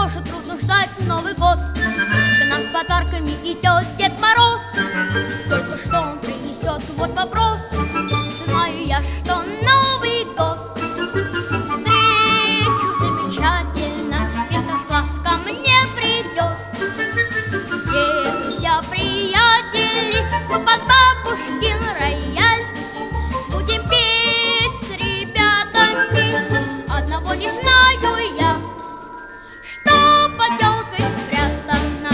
же трудно ждать Новый год? К нам с подарками идет Дед Мороз. Только что он принесет, вот вопрос. Знаю я, что Новый год встречу замечательно, весь наш класс ко мне придет. Все друзья, приятели, мы под бабушкин рояль будем петь с ребятами. Одного не знаю я, что под елкой спрятано.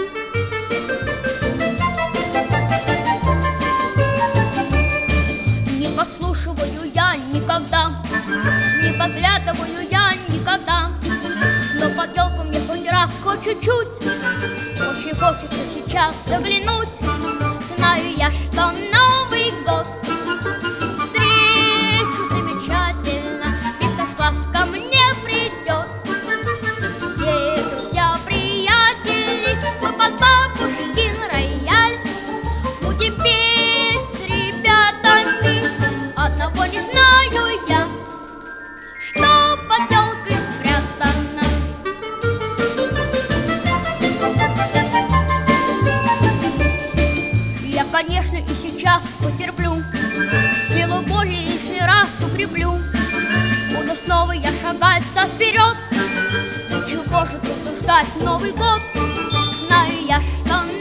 Не подслушиваю я никогда, не подглядываю я никогда, но под елку мне хоть раз, хоть чуть-чуть очень хочется сейчас заглянуть. Знаю я, что Новый год встречу замечательно, весь наш класс ко мне придет. Все друзья, приятели, мы под бабушкин рояль будем петь с ребятами. Одного не знаю я, что под елкой спрятано. Я, конечно, и сейчас потерплю, силу воли лишний раз укреплю. Буду снова я шагаться вперед. Да чего же тут ждать Новый год? Знаю я, что